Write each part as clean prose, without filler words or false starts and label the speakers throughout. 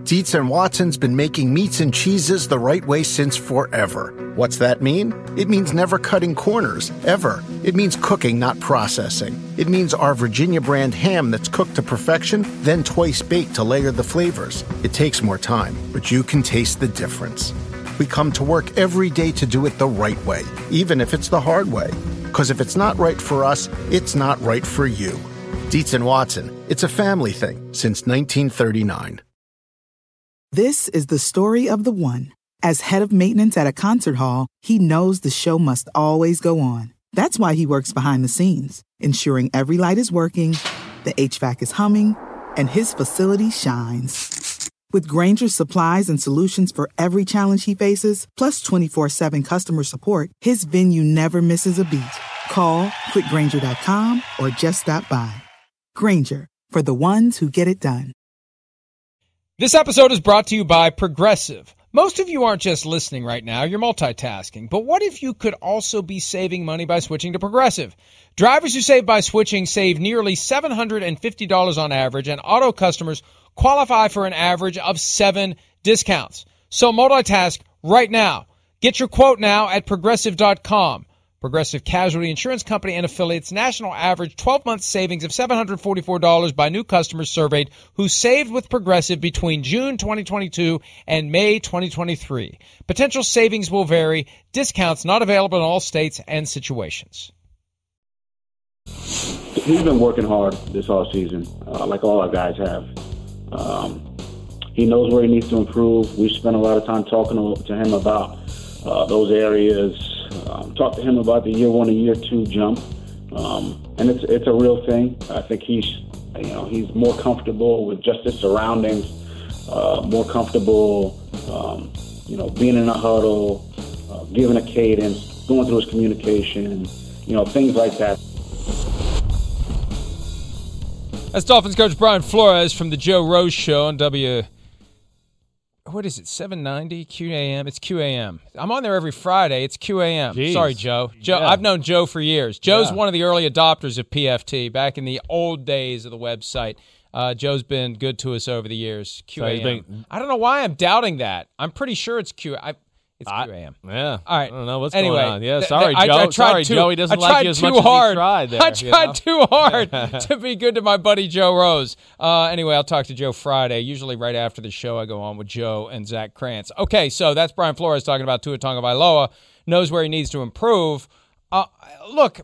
Speaker 1: Dietz and Watson's been making meats and cheeses the right way since forever. What's that mean? It means never cutting corners, ever. It means cooking, not processing. It means our Virginia brand ham that's cooked to perfection, then twice baked to layer the flavors. It takes more time, but you can taste the difference. We come to work every day to do it the right way, even if it's the hard way. Because if it's not right for us, it's not right for you. Dietz and Watson, it's a family thing since 1939.
Speaker 2: This is the story of the one. As head of maintenance at a concert hall, he knows the show must always go on. That's why he works behind the scenes, ensuring every light is working, the HVAC is humming, and his facility shines. With Grainger's supplies and solutions for every challenge he faces, plus 24/7 customer support, his venue never misses a beat. Call quickgrainger.com or just stop by. Grainger, for the ones who get it done.
Speaker 3: This episode is brought to you by Progressive. Most of you aren't just listening right now, you're multitasking. But what if you could also be saving money by switching to Progressive? Drivers who save by switching save nearly $750 on average, and auto customers qualify for an average of 7 discounts. So multitask right now. Get your quote now at Progressive.com. Progressive Casualty Insurance Company and affiliates. National average 12-month savings of $744 by new customers surveyed who saved with Progressive between June 2022 and May 2023. Potential savings will vary. Discounts not available in all states and situations.
Speaker 4: He's been working hard this offseason, like all our guys have. He knows where he needs to improve. We've spent a lot of time talking to him about those areas. Talk to him about the year 1 and year 2 jump, and it's a real thing. I think he's more comfortable with just his surroundings, more comfortable, being in a huddle, giving a cadence, going through his communication, things like that.
Speaker 3: That's Dolphins coach Brian Flores from the Joe Rose Show on what is it, 790 QAM? It's QAM. I'm on there every Friday. It's QAM.
Speaker 5: Jeez.
Speaker 3: Sorry, Joe.
Speaker 5: Yeah.
Speaker 3: I've known Joe for years. Joe's one of the early adopters of PFT back in the old days of the website. Joe's been good to us over the years. QAM. I don't know why I'm doubting that. I'm pretty sure it's QAM. It's QAM.
Speaker 5: Yeah.
Speaker 3: All right.
Speaker 5: I don't know what's
Speaker 3: anyway,
Speaker 5: going on. Yeah, sorry, Joe. Joe. He doesn't like you as much as he tried there.
Speaker 3: I tried too hard to be good to my buddy Joe Rose. Anyway, I'll talk to Joe Friday. Usually right after the show, I go on with Joe and Zach Krantz. Okay, so that's Brian Flores talking about Tua Tagovailoa. Knows where he needs to improve. Look,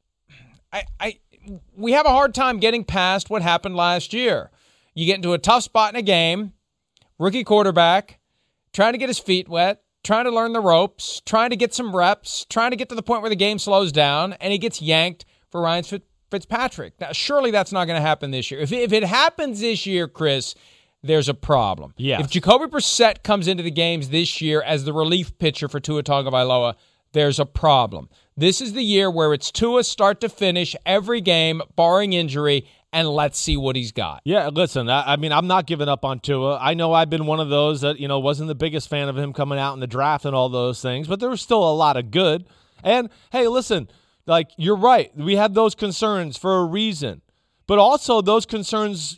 Speaker 3: we have a hard time getting past what happened last year. You get into a tough spot in a game, rookie quarterback, trying to get his feet wet, trying to learn the ropes, trying to get some reps, trying to get to the point where the game slows down, and he gets yanked for Ryan Fitzpatrick. Now, surely that's not going to happen this year. If it happens this year, Chris, there's a problem.
Speaker 5: Yes.
Speaker 3: If Jacoby Brissett comes into the games this year as the relief pitcher for Tua Tagovailoa, there's a problem. This is the year where it's Tua start to finish every game, barring injury, and let's see what he's got.
Speaker 5: Yeah, listen, I mean, I'm not giving up on Tua. I know I've been one of those that, wasn't the biggest fan of him coming out in the draft and all those things, but there was still a lot of good. And, hey, listen, you're right. We had those concerns for a reason. But also those concerns,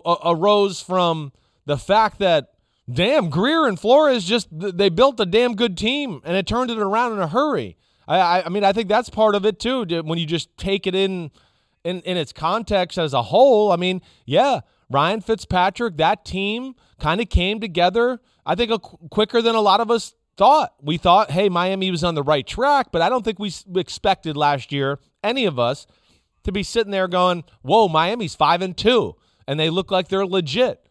Speaker 5: arose from the fact that, damn, Greer and Flores they built a damn good team, and it turned it around in a hurry. I mean, I think that's part of it, too, when you just take it in its context as a whole. I mean, yeah, Ryan Fitzpatrick, that team kind of came together, I think, quicker than a lot of us thought. We thought, hey, Miami was on the right track, but I don't think we expected last year, any of us, to be sitting there going, whoa, Miami's 5-2, and they look like they're legit.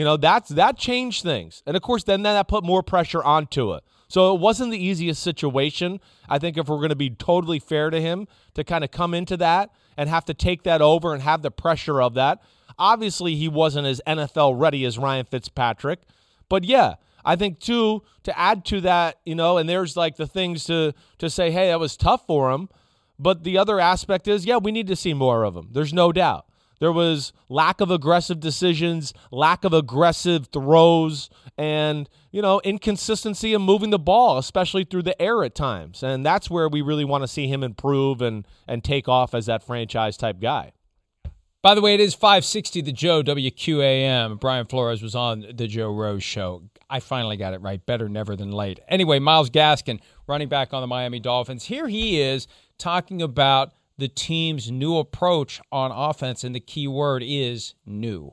Speaker 5: That changed things. And, of course, then that put more pressure onto it. So it wasn't the easiest situation, I think, if we're going to be totally fair to him, to kind of come into that and have to take that over and have the pressure of that. Obviously, he wasn't as NFL ready as Ryan Fitzpatrick. But, yeah, I think, too, to add to that, and there's the things to say, hey, that was tough for him. But the other aspect is, yeah, we need to see more of him. There's no doubt. There was lack of aggressive decisions, lack of aggressive throws, and, inconsistency in moving the ball, especially through the air at times. And that's where we really want to see him improve and take off as that franchise-type guy.
Speaker 3: By the way, it is 560 The Joe, WQAM. Brian Flores was on the Joe Rose Show. I finally got it right. Better never than late. Anyway, Myles Gaskin, running back on the Miami Dolphins. Here he is talking about the team's new approach on offense, and the key word is new.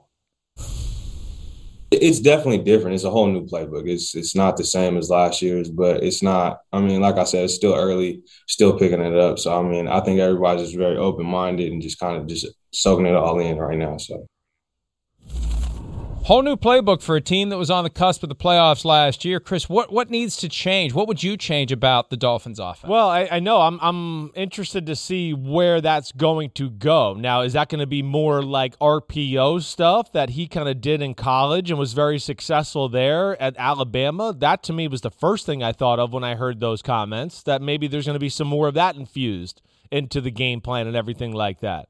Speaker 6: It's definitely different. It's a whole new playbook. It's not the same as last year's, but it's not. I mean, like I said, it's still early, still picking it up. So, I mean, I think everybody's just very open-minded and just kind of just soaking it all in right now. So,
Speaker 3: whole new playbook for a team that was on the cusp of the playoffs last year. Chris, what needs to change? What would you change about the Dolphins' offense?
Speaker 5: Well, I know I'm interested to see where that's going to go. Now, is that going to be more like RPO stuff that he kind of did in college and was very successful there at Alabama? That, to me, was the first thing I thought of when I heard those comments, that maybe there's going to be some more of that infused into the game plan and everything like that.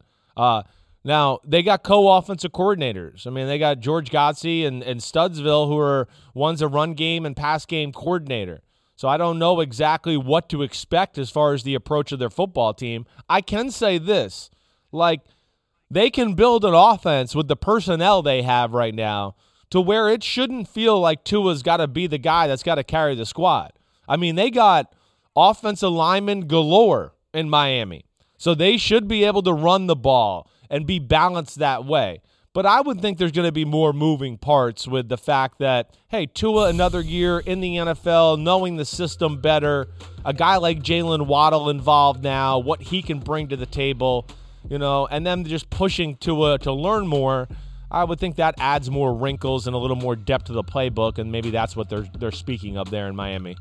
Speaker 5: Now, they got co-offensive coordinators. I mean, they got George Godsey and Studsville, who are one's a run game and pass game coordinator. So I don't know exactly what to expect as far as the approach of their football team. I can say this, like, they can build an offense with the personnel they have right now to where it shouldn't feel like Tua's got to be the guy that's got to carry the squad. I mean, they got offensive linemen galore in Miami. So they should be able to run the ball and be balanced that way. But I would think there's going to be more moving parts with the fact that, hey, Tua another year in the NFL, knowing the system better, a guy like Jalen Waddle involved now, what he can bring to the table, and them just pushing Tua to learn more. I would think that adds more wrinkles and a little more depth to the playbook, and maybe that's what they're speaking of there in Miami.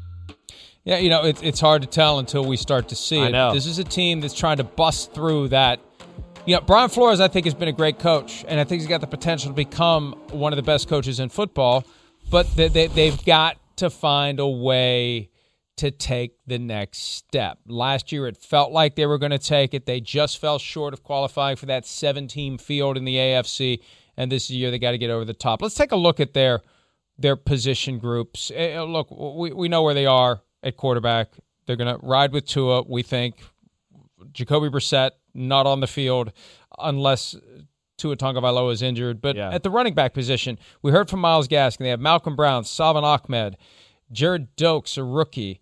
Speaker 3: Yeah, it's hard to tell until we start to see it.
Speaker 5: I know.
Speaker 3: This is a team that's trying to bust through that. Brian Flores, I think, has been a great coach, and I think he's got the potential to become one of the best coaches in football, but they've got to find a way to take the next step. Last year, it felt like they were going to take it. They just fell short of qualifying for that 7-team field in the AFC, and this year they got to get over the top. Let's take a look at their position groups. Look, we know where they are at quarterback. They're going to ride with Tua, we think. Jacoby Brissett, not on the field unless Tua Tagovailoa is injured. But At the running back position, we heard from Myles Gaskin. They have Malcolm Brown, Salvon Ahmed, Jared Dokes, a rookie.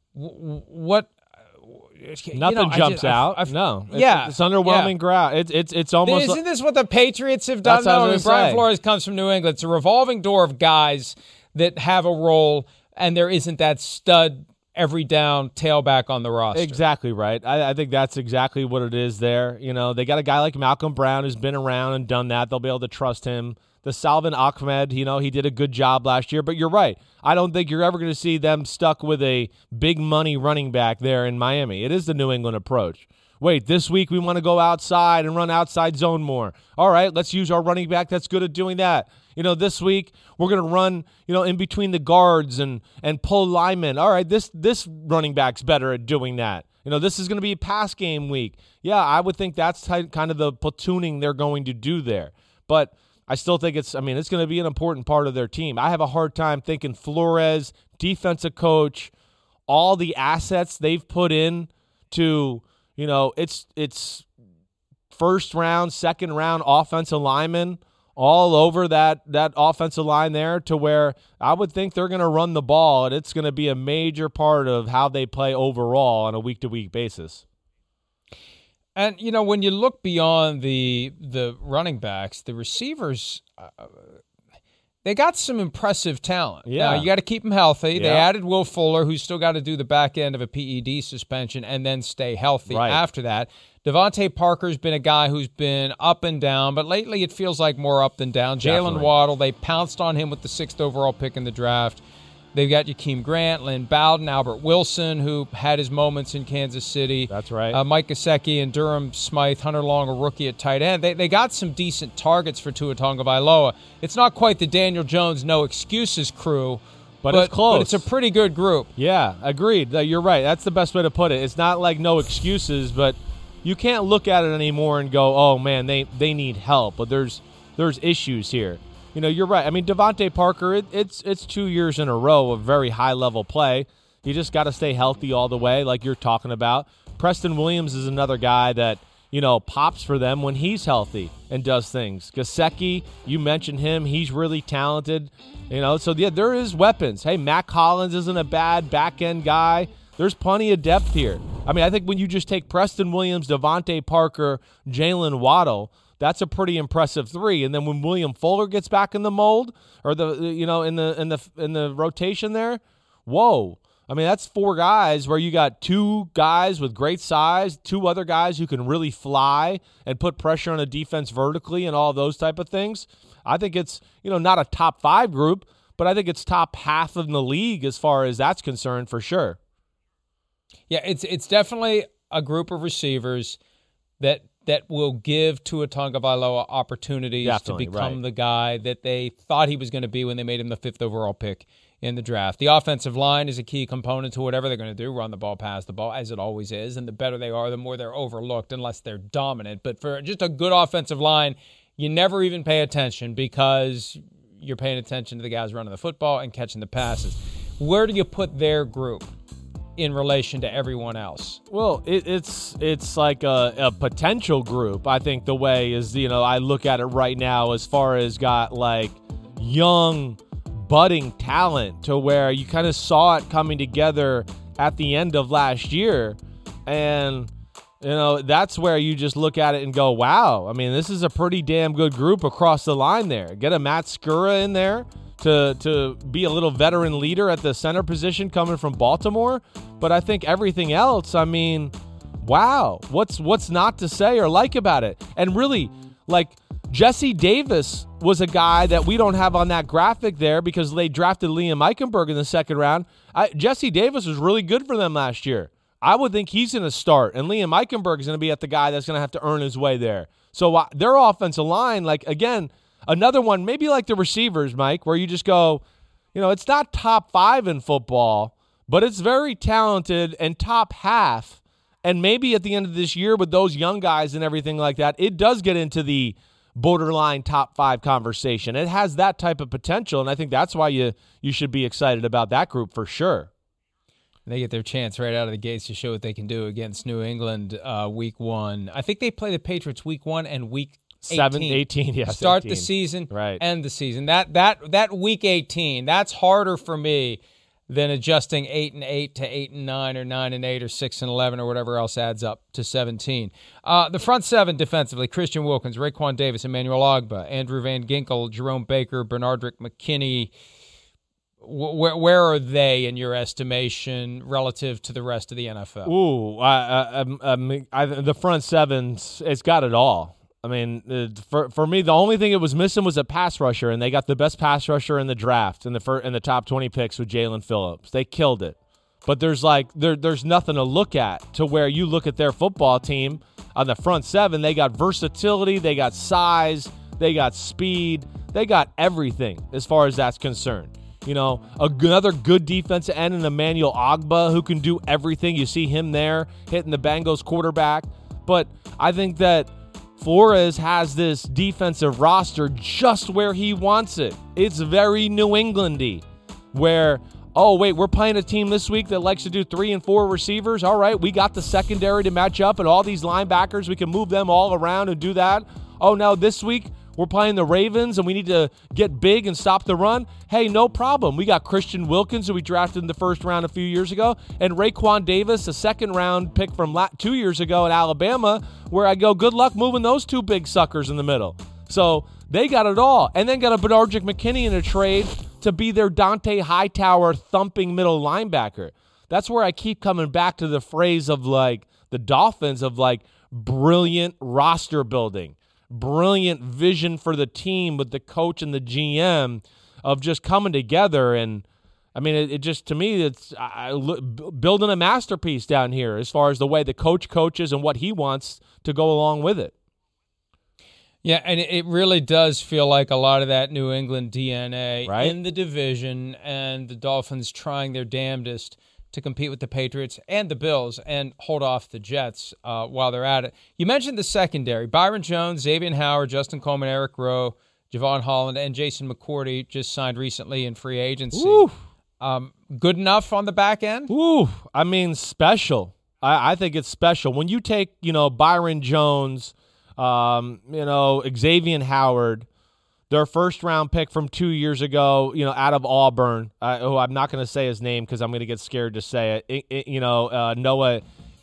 Speaker 3: What?
Speaker 5: Nothing jumps out. No. It's underwhelming ground. It's almost.
Speaker 3: Isn't this what the Patriots have done? Brian Flores comes from New England. It's a revolving door of guys that have a role, and there isn't that stud every down tailback on the roster.
Speaker 5: Exactly right. I think that's exactly what it is there. They got a guy like Malcolm Brown who's been around and done that. They'll be able to trust him. The Salvon Ahmed, he did a good job last year. But you're right. I don't think you're ever going to see them stuck with a big money running back there in Miami. It is the New England approach. Wait, this week we want to go outside and run outside zone more. All right, let's use our running back that's good at doing that. This week we're going to run, in between the guards and pull linemen. All right, this running back's better at doing that. This is going to be a pass game week. Yeah, I would think that's kind of the platooning they're going to do there. But I still think it's going to be an important part of their team. I have a hard time thinking Flores, defensive coach, all the assets they've put in to, it's first round, second round offensive linemen all over that offensive line there, to where I would think they're going to run the ball, and it's going to be a major part of how they play overall on a week-to-week basis.
Speaker 3: And, when you look beyond the running backs, the receivers, they got some impressive talent.
Speaker 5: Yeah.
Speaker 3: Now, you got to keep them healthy.
Speaker 5: Yeah.
Speaker 3: They added Will Fuller, who's still got to do the back end of a PED suspension and then stay healthy after that. Devontae Parker's been a guy who's been up and down, but lately it feels like more up than down. Jalen Waddle, they pounced on him with the 6th overall pick in the draft. They've got Jakeem Grant, Lynn Bowden, Albert Wilson, who had his moments in Kansas City.
Speaker 5: That's right.
Speaker 3: Mike Gesicki and Durham Smythe, Hunter Long, a rookie at tight end. They got some decent targets for Tua Tagovailoa. It's not quite the Daniel Jones no excuses crew,
Speaker 5: but it's close.
Speaker 3: But it's a pretty good group.
Speaker 5: Yeah, agreed. You're right. That's the best way to put it. It's not like no excuses, but you can't look at it anymore and go, oh, man, they need help. But there's issues here. You're right. Devontae Parker, it's 2 years in a row of very high-level play. You just got to stay healthy all the way, like you're talking about. Preston Williams is another guy that, pops for them when he's healthy and does things. Gesicki, you mentioned him. He's really talented. So yeah, there is weapons. Hey, Mac Hollins isn't a bad back-end guy. There's plenty of depth here. I mean, I think when you just take Preston Williams, Devontae Parker, Jalen Waddle, that's a pretty impressive three. And then when William Fuller gets back in the mold, or in the rotation there, whoa. I mean, that's 4 guys where you got 2 guys with great size, 2 other guys who can really fly and put pressure on a defense vertically and all those type of things. I think it's, not a top 5 group, but I think it's top half of the league as far as that's concerned for sure.
Speaker 3: Yeah, it's definitely a group of receivers that will give Tua Tagovailoa opportunities to become the guy that they thought he was going to be when they made him the 5th overall pick in the draft. The offensive line is a key component to whatever they're going to do, run the ball, pass the ball, as it always is, and the better they are, the more they're overlooked unless they're dominant. But for just a good offensive line, you never even pay attention because you're paying attention to the guys running the football and catching the passes. Where do you put their group in relation to everyone else?
Speaker 5: Well, it's like a potential group. I think the way is, I look at it right now as far as got like young budding talent to where you kind of saw it coming together at the end of last year. And, that's where you just look at it and go, wow, I mean, this is a pretty damn good group across the line there. Get a Matt Skura in there to be a little veteran leader at the center position coming from Baltimore. But I think everything else, I mean, wow, what's not to say or like about it? And really, like, Jesse Davis was a guy that we don't have on that graphic there because they drafted Liam Eichenberg in the 2nd round. Jesse Davis was really good for them last year. I would think he's going to start, and Liam Eichenberg is going to be the guy that's going to have to earn his way there. So their offensive line, like, again, another one, maybe like the receivers, Mike, where you just go, it's not top 5 in football, but it's very talented and top half. And maybe at the end of this year with those young guys and everything like that, it does get into the borderline top 5 conversation. It has that type of potential, and I think that's why you should be excited about that group for sure.
Speaker 3: They get their chance right out of the gates to show what they can do against New England week 1. I think they play the Patriots week 1 and week
Speaker 5: 18. Yes.
Speaker 3: Start
Speaker 5: 18.
Speaker 3: the season,
Speaker 5: right.
Speaker 3: End the season. That week 18, that's harder for me than adjusting 8-8 to 8-9 or 9-8 or 6-11 or whatever else adds up to 17. The front 7 defensively: Christian Wilkins, Raekwon Davis, Emmanuel Ogbah, Andrew Van Ginkel, Jerome Baker, Bernardrick McKinney. Where are they in your estimation relative to the rest of the NFL?
Speaker 5: The front 7, it's got it all. I mean, for me, the only thing it was missing was a pass rusher, and they got the best pass rusher in the draft in the top 20 picks with Jalen Phillips. They killed it. But there's nothing to look at to where you look at their football team on the front 7. They got versatility, they got size, they got speed, they got everything as far as that's concerned. Another good defensive end in Emmanuel Ogbah who can do everything. You see him there hitting the Bengals quarterback. But I think that Flores has this defensive roster just where he wants it. It's very New England-y, where, oh, wait, we're playing a team this week that likes to do 3 and 4 receivers. All right, we got the secondary to match up, and all these linebackers, we can move them all around and do that. Oh, now this week, we're playing the Ravens, and we need to get big and stop the run. Hey, no problem. We got Christian Wilkins, who we drafted in the 1st round a few years ago, and Raekwon Davis, a 2nd-round pick from 2 years ago in Alabama, where I go, good luck moving those 2 big suckers in the middle. So they got it all. And then got a Bernardrick McKinney in a trade to be their Dante Hightower thumping middle linebacker. That's where I keep coming back to the phrase of, like, the Dolphins of, like, brilliant roster building. Brilliant vision for the team with the coach and the GM of just coming together. And I mean, it just, to me, it's building a masterpiece down here as far as the way the coach coaches and what he wants to go along with it.
Speaker 3: Yeah, and it really does feel like a lot of that New England DNA in the division, and the Dolphins trying their damnedest to compete with the Patriots and the Bills and hold off the Jets while they're at it. You mentioned the secondary. Byron Jones, Xavier Howard, Justin Coleman, Eric Rowe, Javon Holland, and Jason McCourty just signed recently in free agency. Good enough on the back end?
Speaker 5: I mean, special. I think it's special. When you take, Byron Jones, Xavier Howard, their first-round pick from 2 years ago, out of Auburn, who I'm not going to say his name because I'm going to get scared to say it, Noah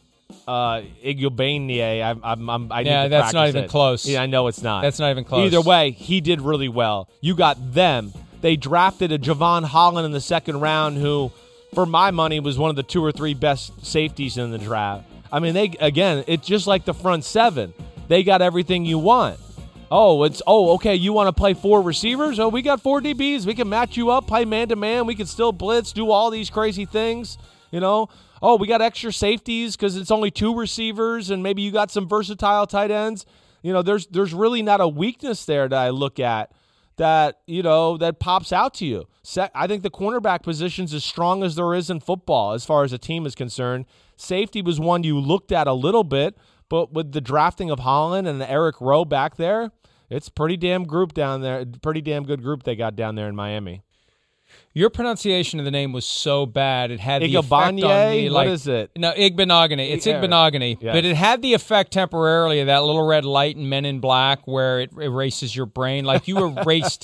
Speaker 5: Igbokwe. I need to
Speaker 3: that's not
Speaker 5: practice
Speaker 3: even
Speaker 5: it.
Speaker 3: close.
Speaker 5: Yeah, I know it's not.
Speaker 3: That's not even close.
Speaker 5: Either way, he did really well. You got them. They drafted a Javon Holland in the second round who, for my money, was one of the 2 or 3 best safeties in the draft. I mean, it's just like the front seven. They got everything you want. Okay, you want to play 4 receivers? Oh, we got 4 DBs. We can match you up, play man-to-man. We can still blitz, do all these crazy things, Oh, we got extra safeties because it's only 2 receivers, and maybe you got some versatile tight ends. There's really not a weakness there that I look at that pops out to you. I think the cornerback position's as strong as there is in football as far as a team is concerned. Safety was one you looked at a little bit, but with the drafting of Holland and Eric Rowe back there, it's pretty damn group down there. Pretty damn good group they got down there in Miami.
Speaker 3: Your pronunciation of the name was so bad, it had the effect on me.
Speaker 5: What is it?
Speaker 3: No, Igbokwe. It's Igbokwe. Yes. But it had the effect temporarily of that little red light in Men in Black where it erases your brain. Like you erased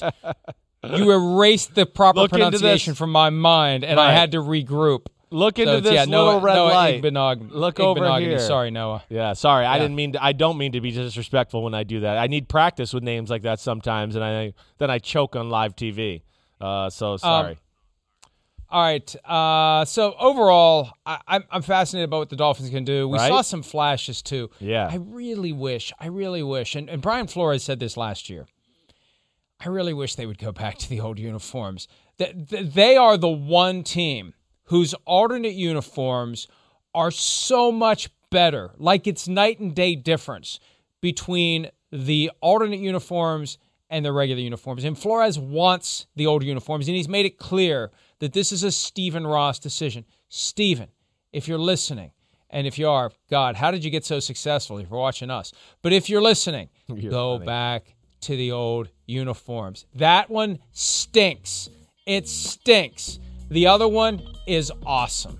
Speaker 3: the proper pronunciation from my mind, and I had to regroup.
Speaker 5: Look into this little red light.
Speaker 3: Look
Speaker 5: over here.
Speaker 3: Sorry, Noah.
Speaker 5: Yeah, sorry. Yeah. I don't mean to be disrespectful when I do that. I need practice with names like that sometimes, and then I choke on live TV. So sorry.
Speaker 3: All right. So overall, I'm fascinated about what the Dolphins can do. We saw some flashes too.
Speaker 5: Yeah.
Speaker 3: I really wish, and Brian Flores said this last year, I really wish they would go back to the old uniforms. They are the one team whose alternate uniforms are so much better. Like it's night and day difference between the alternate uniforms and the regular uniforms. And Flores wants the old uniforms, and he's made it clear that this is a Stephen Ross decision. Stephen, if you're listening, and if you are, God, how did you get so successful if you're watching us? But if you're listening, go back to the old uniforms. That one stinks. It stinks. The other one is awesome.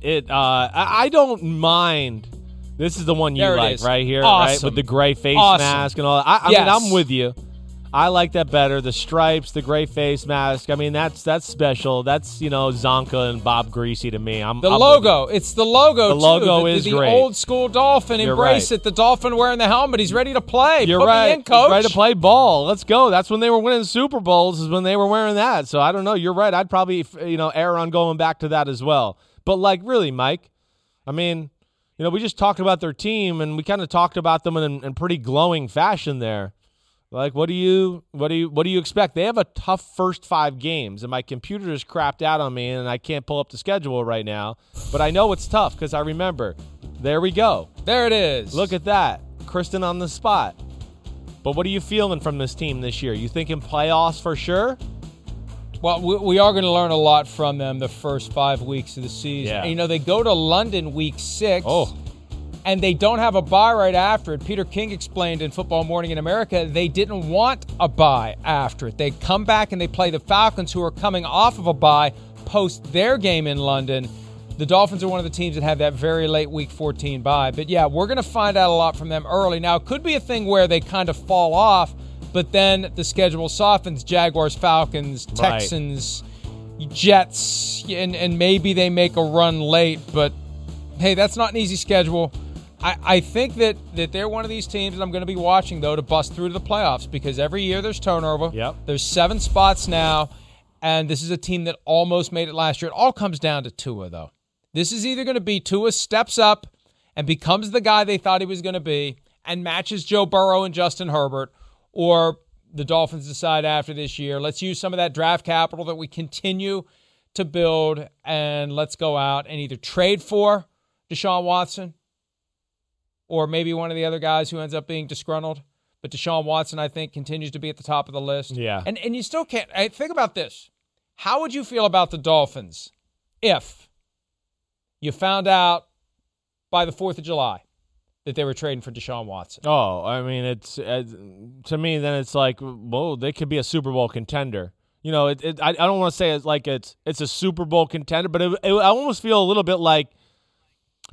Speaker 5: I don't mind. This is the one you like right here,
Speaker 3: awesome.
Speaker 5: Right? With the gray face mask and all that. I mean, I'm with you. I like that better. The stripes, the gray face mask. I mean, that's special. That's, Zonka and Bob Greasy to me.
Speaker 3: The logo. It's the logo,
Speaker 5: The logo is
Speaker 3: the
Speaker 5: great.
Speaker 3: The old school Dolphin. Embrace it. The Dolphin wearing the helmet. He's ready to play.
Speaker 5: You're
Speaker 3: Put
Speaker 5: right.
Speaker 3: me in, coach.
Speaker 5: He's ready to play ball. Let's go. That's when they were winning Super Bowls is when they were wearing that. So I don't know. You're right. I'd probably, err on going back to that as well. But, really, Mike, I mean, we just talked about their team, and we kind of talked about them in pretty glowing fashion there. Like, what do you expect? They have a tough first 5 games, and my computer is crapped out on me, and I can't pull up the schedule right now. But I know it's tough because I remember. There we go.
Speaker 3: There it is.
Speaker 5: Look at that. Kristen on the spot. But what are you feeling from this team this year? You thinking playoffs for sure?
Speaker 3: Well, we are going to learn a lot from them the first 5 weeks of the season.
Speaker 5: Yeah.
Speaker 3: And, they go to London week 6.
Speaker 5: Oh.
Speaker 3: And they don't have a bye right after it. Peter King explained in Football Morning in America they didn't want a bye after it. They come back and they play the Falcons, who are coming off of a bye post their game in London. The Dolphins are one of the teams that have that very late Week 14 bye. But, yeah, we're going to find out a lot from them early. Now, it could be a thing where they kind of fall off, but then the schedule softens. Jaguars, Falcons, Texans, Jets, and maybe they make a run late. But, hey, that's not an easy schedule. I think that they're one of these teams that I'm going to be watching, though, to bust through to the playoffs because every year there's turnover.
Speaker 5: Yep.
Speaker 3: There's 7 spots now, and this is a team that almost made it last year. It all comes down to Tua, though. This is either going to be Tua steps up and becomes the guy they thought he was going to be and matches Joe Burrow and Justin Herbert, or the Dolphins decide after this year, let's use some of that draft capital that we continue to build, and let's go out and either trade for Deshaun Watson or maybe one of the other guys who ends up being disgruntled. But Deshaun Watson, I think, continues to be at the top of the list.
Speaker 5: Yeah.
Speaker 3: And you still can't. Think about this. How would you feel about the Dolphins if you found out by the 4th of July that they were trading for Deshaun Watson?
Speaker 5: Oh, I mean, it's to me, then it's like, whoa, they could be a Super Bowl contender. I don't want to say it's like it's a Super Bowl contender, but I almost feel a little bit like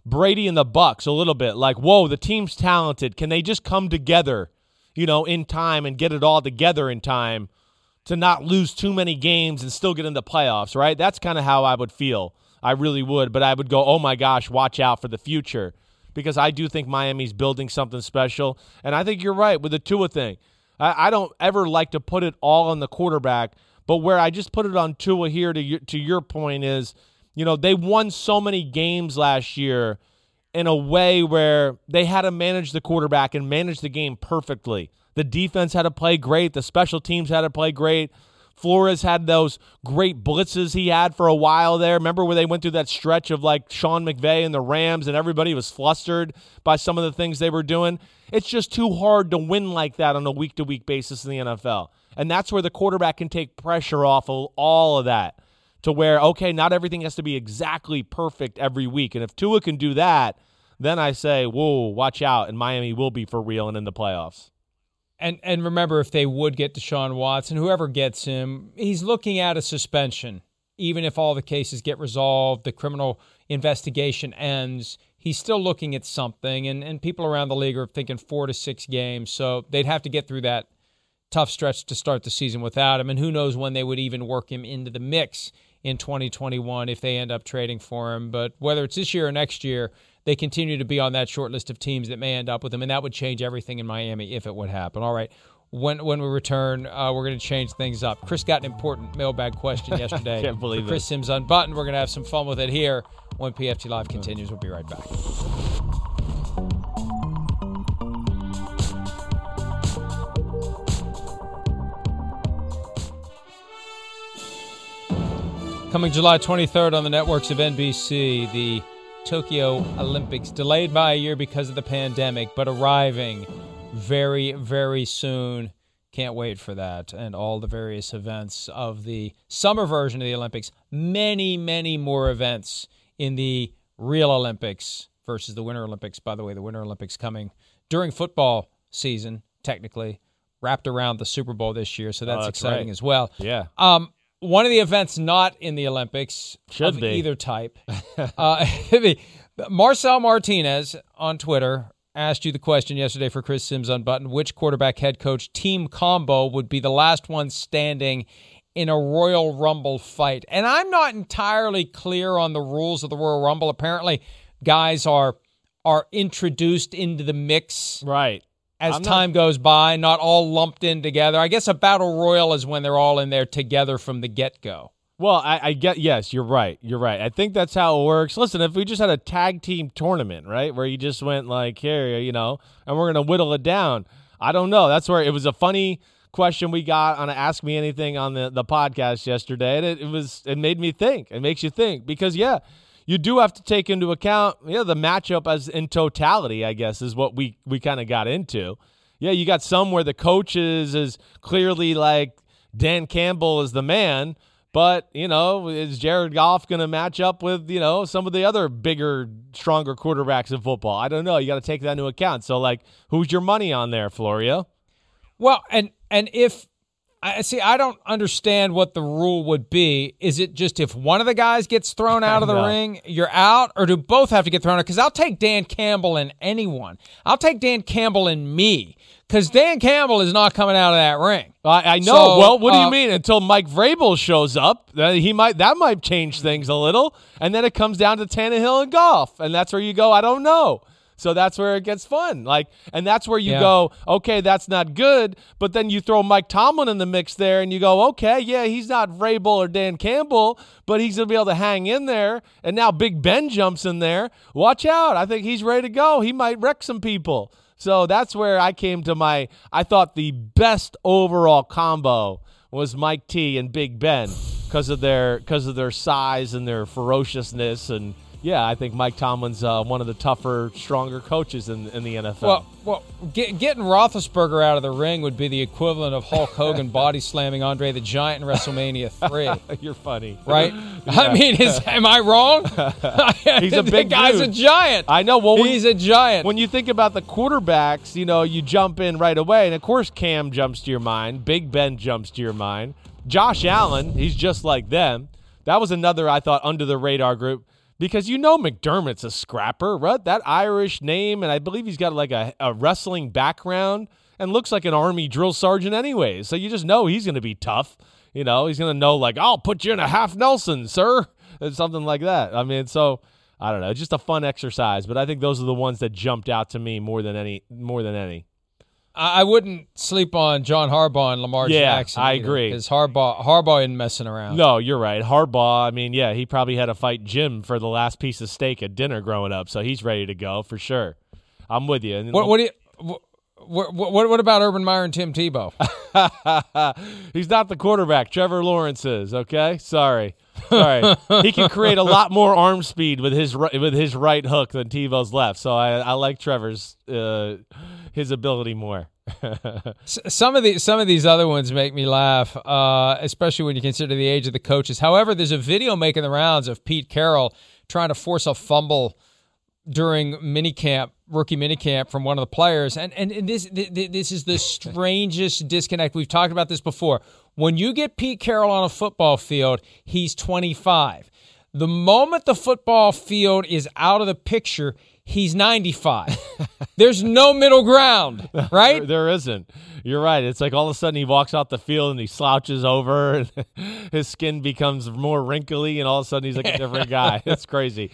Speaker 5: Brady and the Bucks a little bit. Like, whoa, the team's talented. Can they just come together, in time and get it all together in time to not lose too many games and still get in the playoffs, right? That's kind of how I would feel. I really would. But I would go, oh, my gosh, watch out for the future, because I do think Miami's building something special. And I think you're right with the Tua thing. I don't ever like to put it all on the quarterback, but where I just put it on Tua here to your point is, they won so many games last year in a way where they had to manage the quarterback and manage the game perfectly. The defense had to play great. The special teams had to play great. Flores had those great blitzes he had for a while there. Remember where they went through that stretch of like Sean McVay and the Rams and everybody was flustered by some of the things they were doing? It's just too hard to win like that on a week-to-week basis in the NFL. And that's where the quarterback can take pressure off of all of that to where, okay, not everything has to be exactly perfect every week. And if Tua can do that, then I say, whoa, watch out, and Miami will be for real and in the playoffs.
Speaker 3: And remember, if they would get Deshaun Watson, whoever gets him, he's looking at a suspension. Even if all the cases get resolved, the criminal investigation ends, he's still looking at something. And people around the league are thinking 4 to 6 games. So they'd have to get through that tough stretch to start the season without him. And who knows when they would even work him into the mix in 2021 if they end up trading for him. But whether it's this year or next year, they continue to be on that short list of teams that may end up with him, and that would change everything in Miami if it would happen. All right, when we return, we're going to change things up. Chris got an important mailbag question yesterday.
Speaker 5: Can't believe it.
Speaker 3: Chris Sims Unbuttoned. We're going to have some fun with it here when PFT Live continues. We'll be right back. Coming July 23rd on the networks of NBC, the Tokyo Olympics, delayed by a year because of the pandemic, but arriving very, very soon. Can't wait for that and all the various events of the summer version of the Olympics. Many, many more events in the real Olympics versus the Winter Olympics. By the way, the Winter Olympics coming during football season, technically, wrapped around the Super Bowl this year, so that's exciting as well.
Speaker 5: Yeah.
Speaker 3: One of the events not in the Olympics
Speaker 5: Should be.
Speaker 3: Either type. Marcel Martinez on Twitter asked you the question yesterday for Chris Sims Unbuttoned. Which quarterback head coach team combo would be the last one standing in a Royal Rumble fight? And I'm not entirely clear on the rules of the Royal Rumble. Apparently, guys are introduced into the mix.
Speaker 5: Right.
Speaker 3: As time goes by, not all lumped in together. I guess a battle royal is when they're all in there together from the get-go.
Speaker 5: Well, I get, yes, you're right. You're right. I think that's how it works. Listen, if we just had a tag team tournament, right, where you just went like, here, and we're going to whittle it down. I don't know. That's where it was a funny question we got on Ask Me Anything on the podcast yesterday. And it made me think. It makes you think because, you do have to take into account, the matchup as in totality, I guess, is what we kind of got into. Yeah, you got some where the coach is clearly like Dan Campbell is the man, but, is Jared Goff going to match up with, some of the other bigger, stronger quarterbacks in football? I don't know. You got to take that into account. So, like, who's your money on there, Florio?
Speaker 3: Well, and if I don't understand what the rule would be. Is it just if one of the guys gets thrown out of the ring, you're out, or do both have to get thrown out? Because I'll take Dan Campbell in anyone. I'll take Dan Campbell in me because Dan Campbell is not coming out of that ring.
Speaker 5: I know. So, well, what do you mean? Until Mike Vrabel shows up, that might change things a little, and then it comes down to Tannehill and Goff, and that's where you go, I don't know. So that's where it gets fun. And that's where you go, okay, that's not good. But then you throw Mike Tomlin in the mix there and you go, okay, yeah, he's not Vrabel or Dan Campbell, but he's going to be able to hang in there. And now Big Ben jumps in there. Watch out. I think he's ready to go. He might wreck some people. So that's where I came to I thought the best overall combo was Mike T and Big Ben because of their size and their ferociousness. And yeah, I think Mike Tomlin's one of the tougher, stronger coaches in the NFL.
Speaker 3: Well, getting Roethlisberger out of the ring would be the equivalent of Hulk Hogan body slamming Andre the Giant in WrestleMania 3.
Speaker 5: You're funny,
Speaker 3: right?
Speaker 5: Yeah.
Speaker 3: I mean, am I wrong?
Speaker 5: He's a big
Speaker 3: guy's
Speaker 5: dude.
Speaker 3: A giant.
Speaker 5: I know. Well,
Speaker 3: he's a giant.
Speaker 5: When you think about the quarterbacks, you jump in right away, and of course Cam jumps to your mind. Big Ben jumps to your mind. Josh Allen, he's just like them. That was another I thought under the radar group. because McDermott's a scrapper, right? That Irish name, and I believe he's got like a wrestling background and looks like an Army drill sergeant anyway. So you just know he's going to be tough. He's going to know, like, I'll put you in a half Nelson, sir, and something like that. I mean, so I don't know, just a fun exercise. But I think those are the ones that jumped out to me more than any.
Speaker 3: I wouldn't sleep on John Harbaugh and Lamar Jackson.
Speaker 5: I agree.
Speaker 3: Because Harbaugh isn't messing around.
Speaker 5: No, you're right. Harbaugh, I mean, yeah, he probably had to fight Jim for the last piece of steak at dinner growing up, so he's ready to go for sure. I'm with you.
Speaker 3: What about Urban Meyer and Tim Tebow?
Speaker 5: He's not the quarterback. Trevor Lawrence is, okay? Sorry. He can create a lot more arm speed with his right hook than Tebow's left, so I like Trevor's his ability more.
Speaker 3: Some of these other ones make me laugh, especially when you consider the age of the coaches. However, there's a video making the rounds of Pete Carroll trying to force a fumble during rookie minicamp from one of the players. And this is the strangest disconnect. We've talked about this before. When you get Pete Carroll on a football field, he's 25. The moment the football field is out of the picture, he's 95. There's no middle ground, right?
Speaker 5: There isn't. You're right. It's like all of a sudden he walks off the field and he slouches over and his skin becomes more wrinkly and all of a sudden he's like a different guy. It's crazy.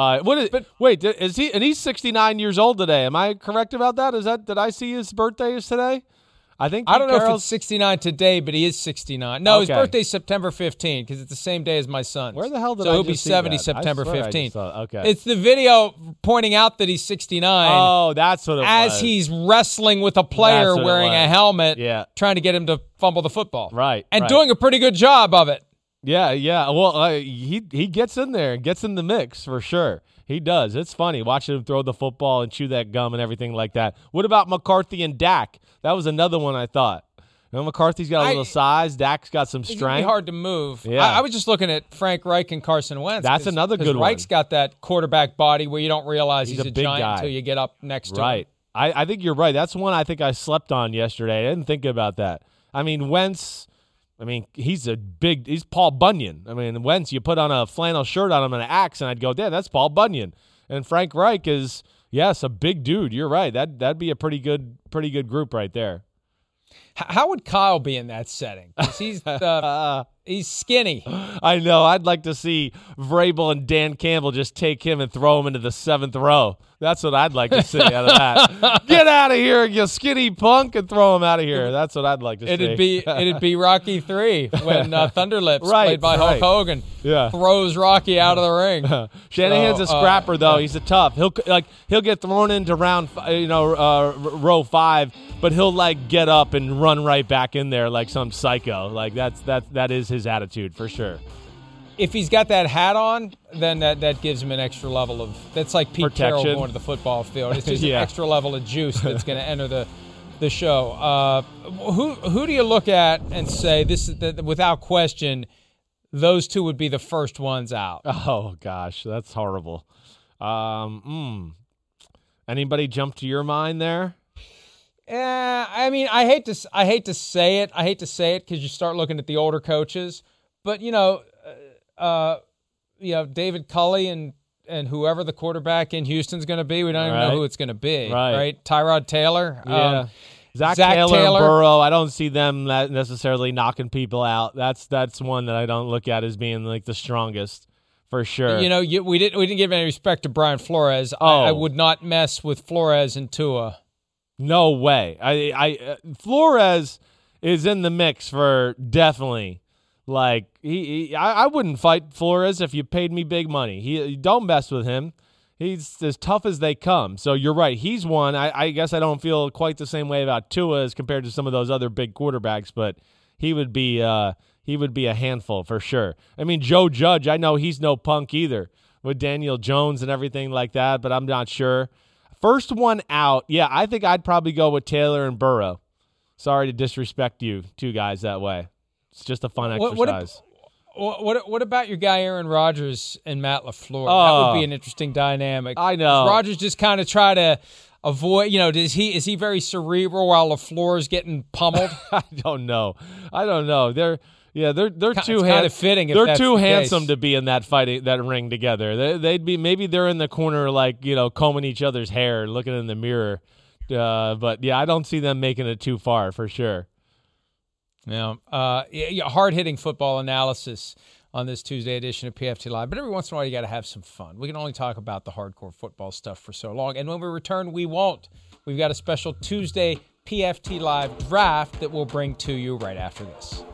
Speaker 5: Is he? And he's 69 years old today. Am I correct about that? Did I see his birthday is today? I don't know
Speaker 3: if it's 69 today, but he is 69. No, His birthday's September 15 because it's the same day as my son's.
Speaker 5: Where the hell did
Speaker 3: so
Speaker 5: I
Speaker 3: he'll
Speaker 5: just
Speaker 3: be
Speaker 5: see
Speaker 3: 70
Speaker 5: that?
Speaker 3: September 15.
Speaker 5: Okay.
Speaker 3: It's the video pointing out that he's 69.
Speaker 5: Oh, that's what it was.
Speaker 3: As he's wrestling with a player wearing a helmet, trying to get him to fumble the football.
Speaker 5: Right.
Speaker 3: And doing a pretty good job of it.
Speaker 5: Yeah. Well, he gets in there and gets in the mix for sure. He does. It's funny watching him throw the football and chew that gum and everything like that. What about McCarthy and Dak? That was another one I thought. McCarthy's got a little size. Dak's got some strength. It's going to be
Speaker 3: hard to move.
Speaker 5: Yeah.
Speaker 3: I was just looking at Frank Reich and Carson Wentz.
Speaker 5: That's another good one.
Speaker 3: Reich's got that quarterback body where you don't realize he's a
Speaker 5: big
Speaker 3: giant
Speaker 5: guy
Speaker 3: until you get up next to him.
Speaker 5: Right. I think you're right. That's one I think I slept on yesterday. I didn't think about that. I mean, Wentz, he's Paul Bunyan. Wentz, you put on a flannel shirt on him and an axe, and I'd go, yeah, that's Paul Bunyan. And Frank Reich is, yes, a big dude. You're right. That'd be a pretty good group right there.
Speaker 3: How would Kyle be in that setting? 'Cause he's skinny.
Speaker 5: I know. I'd like to see Vrabel and Dan Campbell just take him and throw him into the 7th row. That's what I'd like to see out of that. Get out of here, you skinny punk, and throw him out of here. That's what I'd like to see.
Speaker 3: It'd be Rocky 3 when Thunderlips, played by Hulk Hogan, throws Rocky out of the ring.
Speaker 5: Shanahan's a scrapper, though. He's a tough. He'll get thrown into row 5, but he'll get up and run right back in there like some psycho. That is his attitude for sure.
Speaker 3: If he's got that hat on, then that gives him an extra level of – that's like Pete Carroll going to the football field. It's just an extra level of juice that's going to enter the show. Who do you look at and say, this is without question, those two would be the first ones out?
Speaker 5: Oh, gosh, that's horrible. Anybody jump to your mind there?
Speaker 3: I hate to say it. I hate to say it because you start looking at the older coaches. But, David Culley and whoever the quarterback in Houston's going to be, we don't even know who it's going to be, right? Tyrod Taylor.
Speaker 5: Yeah. Zach Taylor and Burrow, I don't see them necessarily knocking people out. That's one that I don't look at as being the strongest for sure.
Speaker 3: We didn't give any respect to Brian Flores. I would not mess with Flores and Tua.
Speaker 5: No way. Flores is in the mix for definitely. I wouldn't fight Flores if you paid me big money. You don't mess with him. He's as tough as they come. So you're right. He's one. I guess I don't feel quite the same way about Tua as compared to some of those other big quarterbacks, but he would be a handful for sure. Joe Judge, I know he's no punk either with Daniel Jones and everything like that, but I'm not sure. First one out, I think I'd probably go with Taylor and Burrow. Sorry to disrespect you two guys that way. It's just a fun exercise.
Speaker 3: What about your guy Aaron Rodgers and Matt LaFleur? That would be an interesting dynamic.
Speaker 5: I know.
Speaker 3: Does Rodgers just kind of try to avoid, is he very cerebral while LaFleur is getting pummeled?
Speaker 5: I don't know. Yeah, they're too
Speaker 3: kind of fitting. If
Speaker 5: they're
Speaker 3: that's
Speaker 5: too
Speaker 3: the
Speaker 5: handsome
Speaker 3: case.
Speaker 5: to be in that ring together. They'd be maybe they're in the corner like combing each other's hair, looking in the mirror. But yeah, I don't see them making it too far for sure.
Speaker 3: Yeah, hard-hitting football analysis on this Tuesday edition of PFT Live. But every once in a while, you got to have some fun. We can only talk about the hardcore football stuff for so long. And when we return, we won't. We've got a special Tuesday PFT Live draft that we'll bring to you right after this.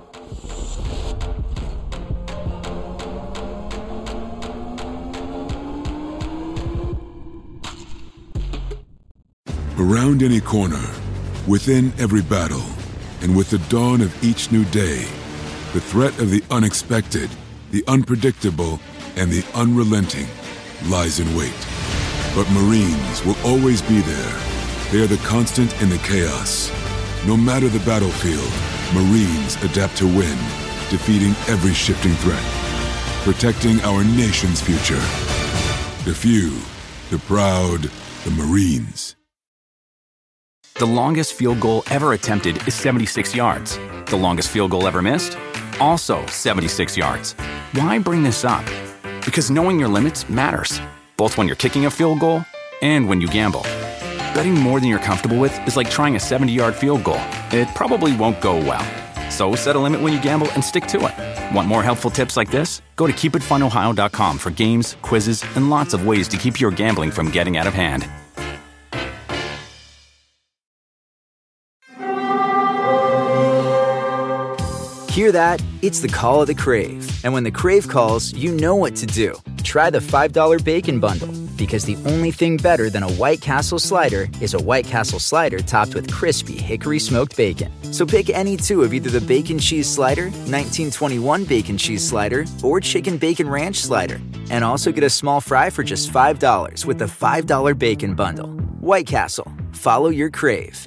Speaker 7: Around any corner, within every battle, and with the dawn of each new day, the threat of the unexpected, the unpredictable, and the unrelenting lies in wait. But Marines will always be there. They are the constant in the chaos. No matter the battlefield, Marines adapt to win, defeating every shifting threat, protecting our nation's future. The few, the proud, the Marines.
Speaker 8: The longest field goal ever attempted is 76 yards. The longest field goal ever missed? Also 76 yards. Why bring this up? Because knowing your limits matters, both when you're kicking a field goal and when you gamble. Betting more than you're comfortable with is like trying a 70-yard field goal. It probably won't go well. So set a limit when you gamble and stick to it. Want more helpful tips like this? Go to keepitfunohio.com for games, quizzes, and lots of ways to keep your gambling from getting out of hand.
Speaker 9: Hear that? It's the call of the Crave. And when the Crave calls, you know what to do. Try the $5 Bacon Bundle. Because the only thing better than a White Castle slider is a White Castle slider topped with crispy hickory smoked bacon. So pick any two of either the Bacon Cheese Slider, 1921 Bacon Cheese Slider, or Chicken Bacon Ranch Slider. And also get a small fry for just $5 with the $5 Bacon Bundle. White Castle. Follow your Crave.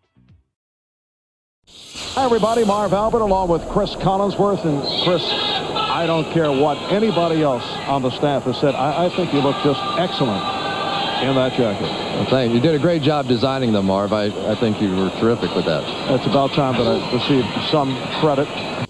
Speaker 10: Hi, everybody. Marv Albert along with Chris Collinsworth. And Chris, I don't care what anybody else on the staff has said. I think you look just excellent in that jacket.
Speaker 11: Well, thank you. You did a great job designing them, Marv. I think you were terrific with that.
Speaker 10: It's about time that I received some credit.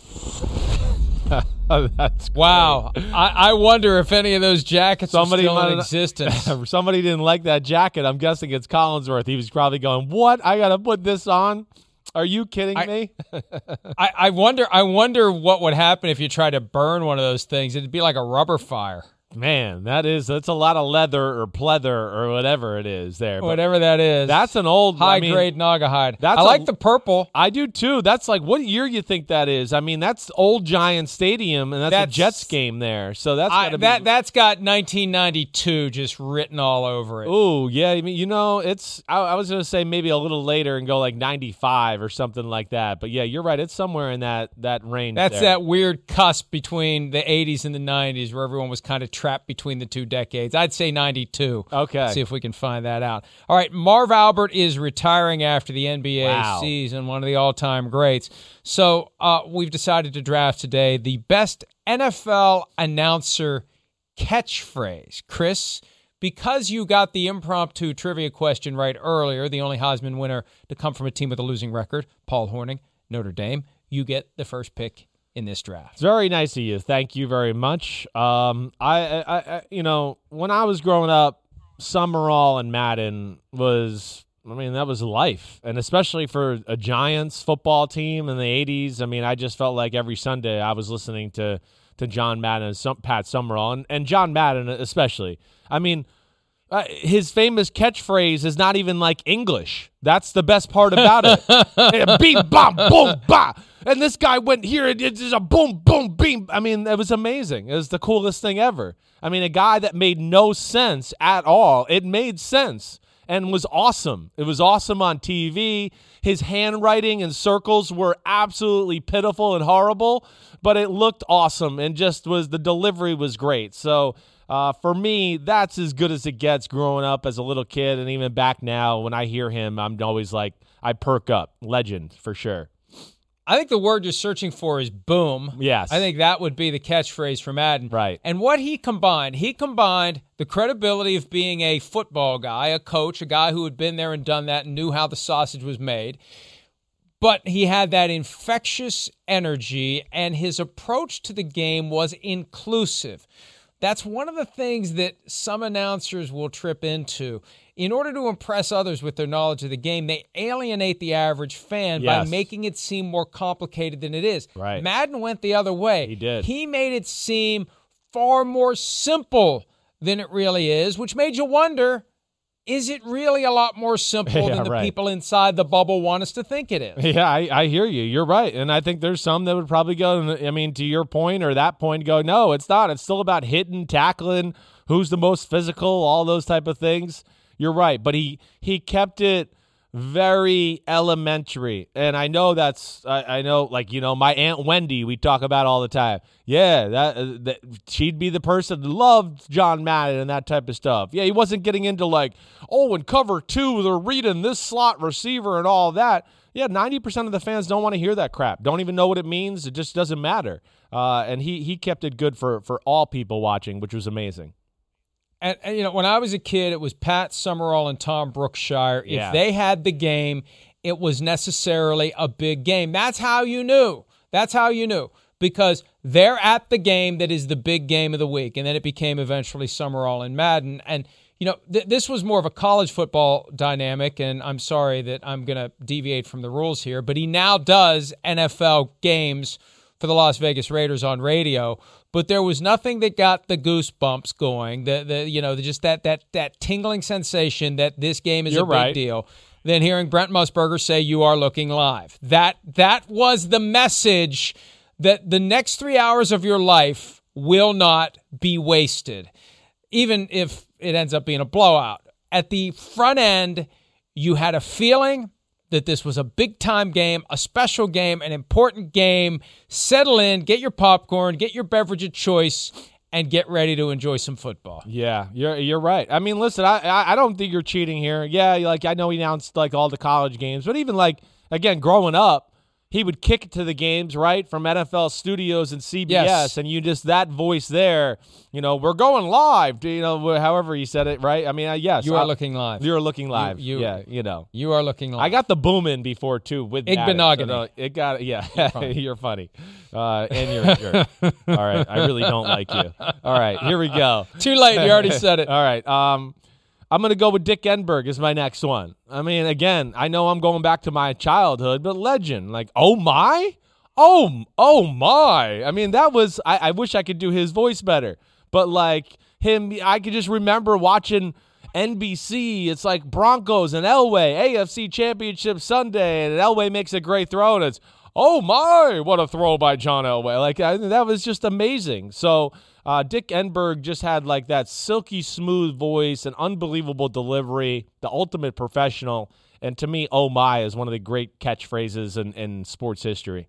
Speaker 5: That's
Speaker 3: wow. I wonder if any of those jackets are still in existence.
Speaker 5: Somebody didn't like that jacket. I'm guessing it's Collinsworth. He was probably going, "What? I got to put this on? Are you kidding me?"
Speaker 3: I wonder what would happen if you tried to burn one of those things. It'd be like a rubber fire.
Speaker 5: Man, that's a lot of leather or pleather or whatever it is there.
Speaker 3: Whatever that is.
Speaker 5: That's an old
Speaker 3: high-grade Naugahyde. I like the purple.
Speaker 5: I do too. That's like, what year you think that is? I mean, that's old Giant Stadium, and that's a Jets game there. So that's
Speaker 3: that's got 1992 just written all over it.
Speaker 5: Oh yeah, I mean, it's. I was gonna say maybe a little later and go like 95 or something like that. But yeah, you're right. It's somewhere in that range.
Speaker 3: That's
Speaker 5: there.
Speaker 3: that weird cusp between the 80s and the 90s where everyone was kind of trapped between the two decades. I'd say 92.
Speaker 5: Okay.
Speaker 3: See if we can find that out. All right, Marv Albert is retiring after the NBA season, one of the all-time greats. So we've decided to draft today the best NFL announcer catchphrase. Chris, because you got the impromptu trivia question right earlier, the only Heisman winner to come from a team with a losing record, Paul Hornung, Notre Dame, you get the first pick in this draft.
Speaker 5: It's very nice of you. Thank you very much. I when I was growing up, Summerall and Madden that was life. And especially for a Giants football team in the 80s, I just felt like every Sunday I was listening to John Madden and Pat Summerall, and John Madden especially. His famous catchphrase is not even like English. That's the best part about it. Beam, bam, boom, ba. And this guy went here, and it's just a boom, boom, beam. It was amazing. It was the coolest thing ever. A guy that made no sense at all. It made sense and was awesome. It was awesome on TV. His handwriting and circles were absolutely pitiful and horrible, but it looked awesome and the delivery was great. So, for me, that's as good as it gets growing up as a little kid, and even back now when I hear him, I'm always like, I perk up. Legend, for sure.
Speaker 3: I think the word you're searching for is boom.
Speaker 5: Yes.
Speaker 3: I think that would be the catchphrase for Madden.
Speaker 5: Right.
Speaker 3: And what he combined the credibility of being a football guy, a coach, a guy who had been there and done that and knew how the sausage was made, but he had that infectious energy, and his approach to the game was inclusive. That's one of the things that some announcers will trip into. In order to impress others with their knowledge of the game, they alienate the average fan by making it seem more complicated than it is.
Speaker 5: Right.
Speaker 3: Madden went the other way.
Speaker 5: He did.
Speaker 3: He made it seem far more simple than it really is, which made you wonder, is it really a lot more simple than the people inside the bubble want us to think it is?
Speaker 5: Yeah, I hear you. You're right. And I think there's some that would probably go, I mean, to your point or that point, go, no, it's not. It's still about hitting, tackling, who's the most physical, all those type of things. You're right. But he kept it very elementary. And I know I know, like, you know, my Aunt Wendy, we talk about all the time. Yeah, that she'd be the person who loved John Madden and that type of stuff. Yeah, he wasn't getting into like, oh, in cover 2, they're reading this slot receiver and all that. Yeah, 90% of the fans don't want to hear that crap. Don't even know what it means. It just doesn't matter. And he kept it good for all people watching, which was amazing.
Speaker 3: And, you know, when I was a kid, it was Pat Summerall and Tom Brookshire. If they had the game, it was necessarily a big game. That's how you knew. Because they're at the game that is the big game of the week. And then it became eventually Summerall and Madden. And, you know, this was more of a college football dynamic. And I'm sorry that I'm going to deviate from the rules here. But he now does NFL games for the Las Vegas Raiders on radio. But there was nothing that got the goosebumps going, just that tingling sensation that this game is a big deal, than hearing Brent Musburger say, "You are looking live." That was the message that the next 3 hours of your life will not be wasted, even if it ends up being a blowout. At the front end, you had a feeling that this was a big-time game, a special game, an important game. Settle in, get your popcorn, get your beverage of choice, and get ready to enjoy some football.
Speaker 5: Yeah, you're right. I mean, listen, I don't think you're cheating here. Yeah, like I know he announced like all the college games, but even like, again, growing up, he would kick it to the games, right, from NFL Studios and CBS, and you just, that voice there, you know, we're going live, you know, however he said it, right? I mean, yes.
Speaker 3: You are looking live.
Speaker 5: You're looking live.
Speaker 3: You know. You are looking live.
Speaker 5: I got the boom in before, too, with
Speaker 3: Igbenogany.
Speaker 5: So it got, yeah, you're funny. And you're a jerk. All right, I really don't like you. All right, here we go.
Speaker 3: Too late, you already said it.
Speaker 5: All right, I'm going to go with Dick Enberg as my next one. I mean, again, I know I'm going back to my childhood, but legend. Like, oh my? Oh my. I mean, that was, I wish I could do his voice better. But like him, I could just remember watching NBC. It's like Broncos and Elway, AFC Championship Sunday, and Elway makes a great throw, and it's, oh my, what a throw by John Elway. Like, that was just amazing. So, Dick Enberg just had like that silky smooth voice, an unbelievable delivery, the ultimate professional. And to me, oh my is one of the great catchphrases in sports history.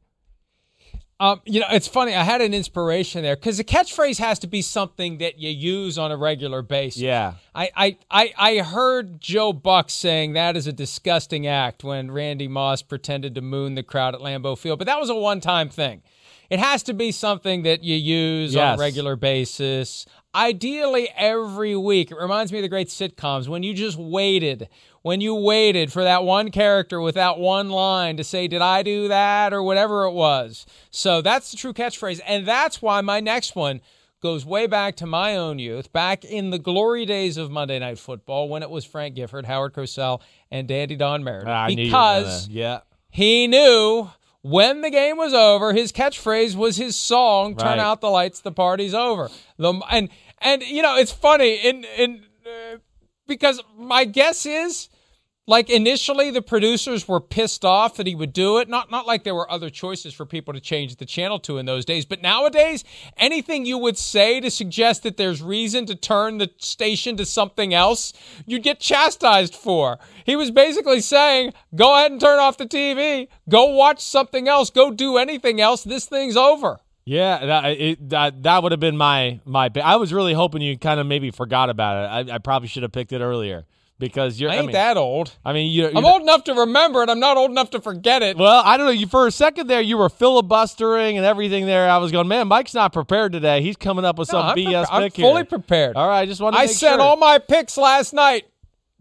Speaker 3: It's funny. I had an inspiration there because the catchphrase has to be something that you use on a regular basis.
Speaker 5: Yeah.
Speaker 3: I heard Joe Buck saying that is a disgusting act when Randy Moss pretended to moon the crowd at Lambeau Field, but that was a one-time thing. It has to be something that you use on a regular basis, ideally every week. It reminds me of the great sitcoms when you just waited. When you waited for that one character with that one line to say, did I do that, or whatever it was. So that's the true catchphrase, and that's why my next one goes way back to my own youth, back in the glory days of Monday Night Football when it was Frank Gifford, Howard Cosell, and Dandy Don Meredith. Because he knew when the game was over, his catchphrase was his song, Turn Out the Lights, the party's over. And you know, it's funny because my guess is, like, initially the producers were pissed off that he would do it. Not like there were other choices for people to change the channel to in those days. But nowadays, anything you would say to suggest that there's reason to turn the station to something else, you'd get chastised for. He was basically saying, go ahead and turn off the TV. Go watch something else. Go do anything else. This thing's over.
Speaker 5: Yeah, that would have been my. I was really hoping you kind of maybe forgot about it. I probably should have picked it earlier. Because
Speaker 3: I ain't that old.
Speaker 5: I mean,
Speaker 3: I'm old enough to remember it. I'm not old enough to forget it.
Speaker 5: Well, I don't know. For a second there, you were filibustering and everything there. I was going, man, Mike's not prepared today. He's coming up with some BS pick here.
Speaker 3: I'm fully prepared.
Speaker 5: All right, I just wanted to make sure.
Speaker 3: I sent all my picks last night.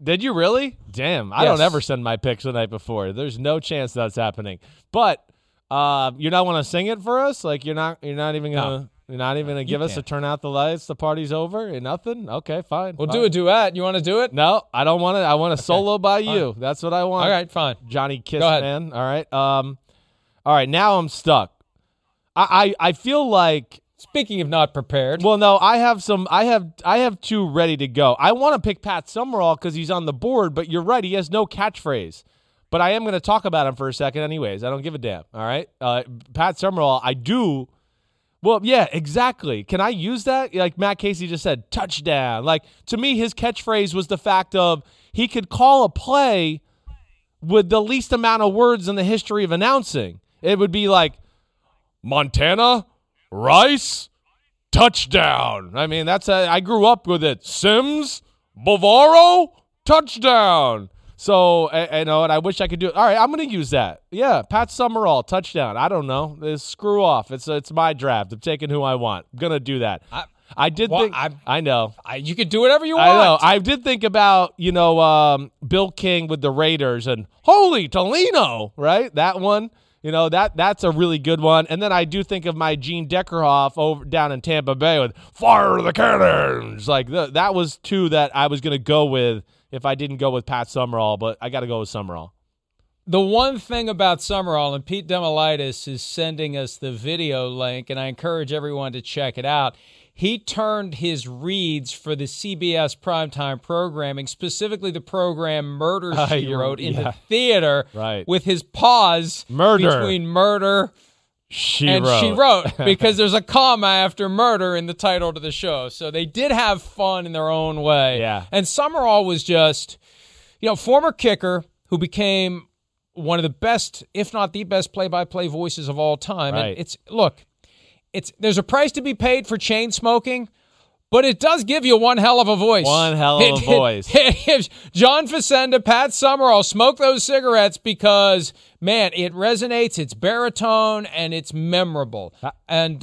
Speaker 5: Did you really? Damn, I don't ever send my picks the night before. There's no chance that's happening. But you not want to sing it for us? Like you're not even gonna give us a turn out the lights. The party's over. Nothing. Okay, fine.
Speaker 3: We'll do a duet. You want to do it?
Speaker 5: No, I don't want to. I want a solo by you. That's what I want.
Speaker 3: All right, fine.
Speaker 5: Johnny Kiss
Speaker 3: Go ahead.
Speaker 5: Man. All right. All right. Now I'm stuck. I feel like.
Speaker 3: Speaking of not prepared.
Speaker 5: Well, no, I have two ready to go. I want to pick Pat Summerall because he's on the board, but you're right. He has no catchphrase. But I am going to talk about him for a second anyways. I don't give a damn. All right. Pat Summerall, I do. Well, yeah, exactly. Can I use that? Like Matt Casey just said, touchdown. Like, to me, his catchphrase was the fact of he could call a play with the least amount of words in the history of announcing. It would be like, Montana, Rice, touchdown. I mean, I grew up with it. Sims, Bavaro, touchdown. So, and I wish I could do it. All right, I'm going to use that. Yeah, Pat Summerall, touchdown. I don't know. Screw off. It's my draft. I'm taking who I want. I'm going to do that. I know.
Speaker 3: You could do whatever you want.
Speaker 5: I know. I did think about, Bill King with the Raiders and Holy Toledo, right? That one. That's a really good one. And then I do think of my Gene Deckerhoff over down in Tampa Bay with Fire the Cannons. Like that was two that I was going to go with if I didn't go with Pat Summerall, but I got to go with Summerall.
Speaker 3: The one thing about Summerall, and Pete Demolitis is sending us the video link, and I encourage everyone to check it out. He turned his reads for the CBS primetime programming, specifically the program Murder, She Wrote, into theater with his pause between Murder She Wrote, because there's a comma after murder in the title to the show. So they did have fun in their own way.
Speaker 5: Yeah.
Speaker 3: And Summerall was just, former kicker who became one of the best, if not the best, play-by-play voices of all time.
Speaker 5: Right.
Speaker 3: And there's a price to be paid for chain smoking, but it does give you one hell of a voice.
Speaker 5: One hell of a voice.
Speaker 3: John Facenda, Pat Summerall, smoke those cigarettes because, man, it resonates, it's baritone, and it's memorable. And,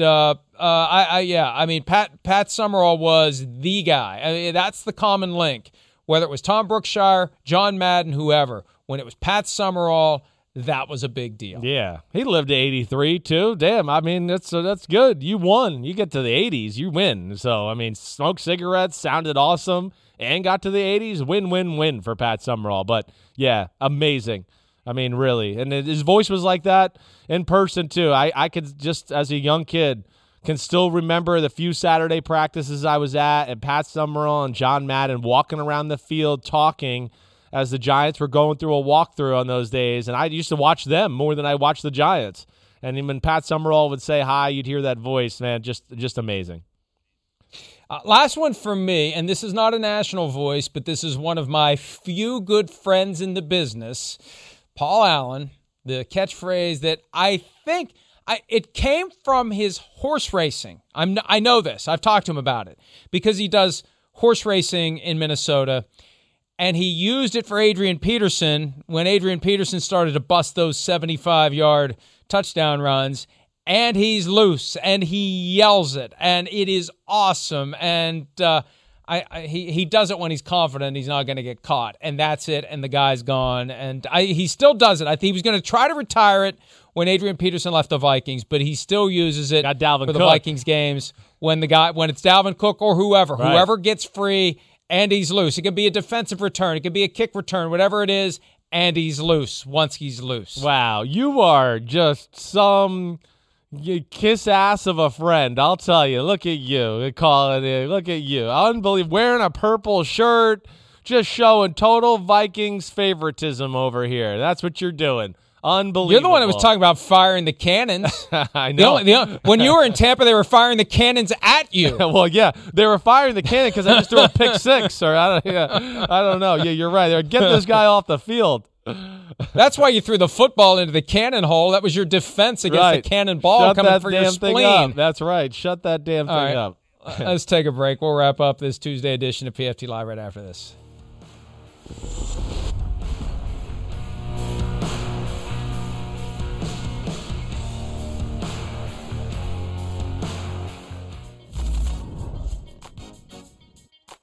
Speaker 3: Pat Summerall was the guy. I mean, that's the common link. Whether it was Tom Brookshire, John Madden, whoever, when it was Pat Summerall, that was a big deal.
Speaker 5: Yeah. He lived to 83, too. Damn, I mean, that's good. You won. You get to the 80s, you win. So, I mean, smoked cigarettes, sounded awesome, and got to the 80s. Win, win, win for Pat Summerall. But, yeah, amazing. I mean, really. And his voice was like that in person, too. I could just, as a young kid, can still remember the few Saturday practices I was at, and Pat Summerall and John Madden walking around the field talking as the Giants were going through a walkthrough on those days, and I used to watch them more than I watched the Giants. And when Pat Summerall would say hi, you'd hear that voice, man, just amazing.
Speaker 3: Last one from me, and this is not a national voice, but this is one of my few good friends in the business, Paul Allen, the catchphrase that I think it came from his horse racing. I know this. I've talked to him about it because he does horse racing in Minnesota. And he used it for Adrian Peterson when Adrian Peterson started to bust those 75-yard touchdown runs. And he's loose, and he yells it, and it is awesome. And he does it when he's confident he's not going to get caught. And that's it, and the guy's gone. And he still does it. I think he was going to try to retire it when Adrian Peterson left the Vikings, but he still uses it for the Vikings games when it's Dalvin Cook or whoever gets free. And he's loose. It could be a defensive return. It could be a kick return, whatever it is, and he's loose once he's loose.
Speaker 5: Wow, you are just some kiss ass of a friend. I'll tell you. Look at you. Call it in. Look at you. Unbelievable. Wearing a purple shirt, just showing total Vikings favoritism over here. That's what you're doing. Unbelievable.
Speaker 3: You're the one that was talking about firing the cannons.
Speaker 5: I know.
Speaker 3: When you were in Tampa, they were firing the cannons at you.
Speaker 5: Well, yeah, they were firing the cannon because I just threw a pick six. Or I don't know. Yeah, you're right. They're get this guy off the field.
Speaker 3: That's why you threw the football into the cannon hole. That was your defense against the cannonball coming for your spleen.
Speaker 5: Thing up. That's right. Shut that damn thing up.
Speaker 3: Let's take a break. We'll wrap up this Tuesday edition of PFT Live right after this.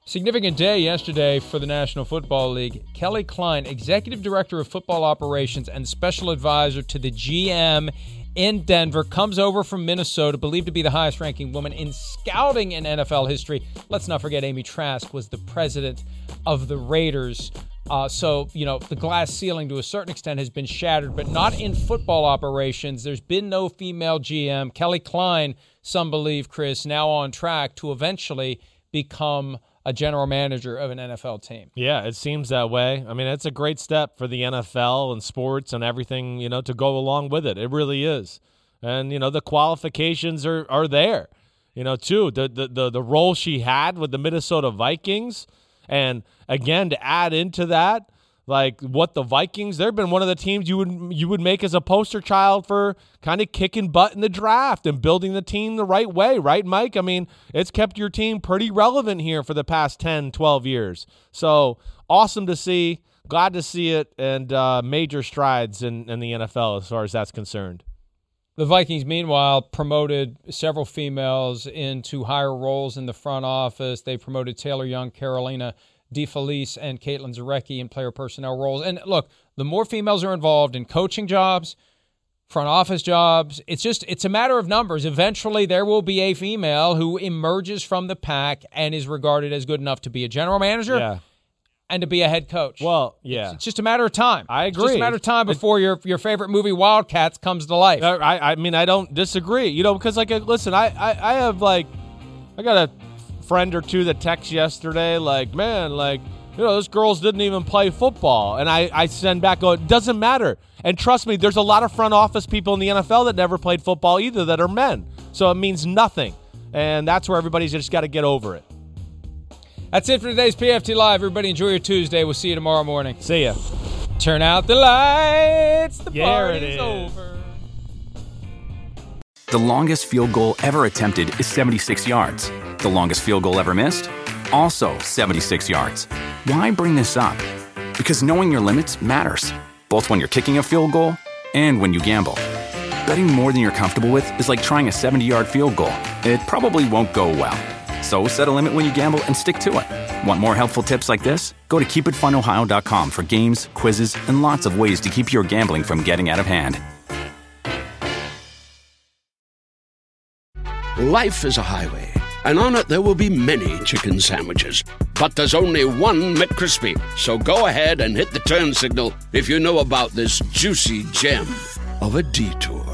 Speaker 3: Significant day yesterday for the National Football League. Kelly Klein, Executive Director of Football Operations and Special Advisor to the GM in Denver, comes over from Minnesota, believed to be the highest-ranking woman in scouting in NFL history. Let's not forget Amy Trask was the president of the Raiders. So, the glass ceiling to a certain extent has been shattered, but not in football operations. There's been no female GM. Kelly Klein, some believe, Chris, now on track to eventually become a general manager of an NFL team.
Speaker 5: Yeah, it seems that way. I mean, it's a great step for the NFL and sports and everything, to go along with it. It really is. And, the qualifications are there, too. The role she had with the Minnesota Vikings. And, again, to add into that, like what the Vikings, they've been one of the teams you would make as a poster child for kind of kicking butt in the draft and building the team the right way, right, Mike? I mean, it's kept your team pretty relevant here for the past 10, 12 years. So awesome to see, glad to see it, and major strides in the NFL as far as that's concerned.
Speaker 3: The Vikings, meanwhile, promoted several females into higher roles in the front office. They promoted Taylor Young, Carolina DeFelice, and Caitlin Zarecki in player personnel roles. And look, the more females are involved in coaching jobs, front office jobs, it's a matter of numbers. Eventually, there will be a female who emerges from the pack and is regarded as good enough to be a general manager and to be a head coach.
Speaker 5: Well, yeah.
Speaker 3: It's just a matter of time.
Speaker 5: I agree.
Speaker 3: It's just a matter of time before your favorite movie, Wildcats, comes to life.
Speaker 5: I mean, I don't disagree, because, listen, I got a friend or two that text yesterday those girls didn't even play football, and I send back it doesn't matter. And trust me, there's a lot of front office people in the NFL that never played football either that are men, so it means nothing, and that's where everybody's just got to get over it.
Speaker 3: That's it for today's PFT Live. Everybody enjoy your Tuesday. We'll see you tomorrow morning.
Speaker 5: See ya.
Speaker 3: Turn out the lights. The party's over.
Speaker 8: The longest field goal ever attempted is 76 yards. The longest field goal ever missed? Also 76 yards. Why bring this up? Because knowing your limits matters, both when you're kicking a field goal and when you gamble. Betting more than you're comfortable with is like trying a 70-yard field goal. It probably won't go well. So set a limit when you gamble and stick to it. Want more helpful tips like this? Go to keepitfunohio.com for games, quizzes, and lots of ways to keep your gambling from getting out of hand.
Speaker 12: Life is a highway, and on it there will be many chicken sandwiches. But there's only one McCrispy. So go ahead and hit the turn signal if you know about this juicy gem of a detour.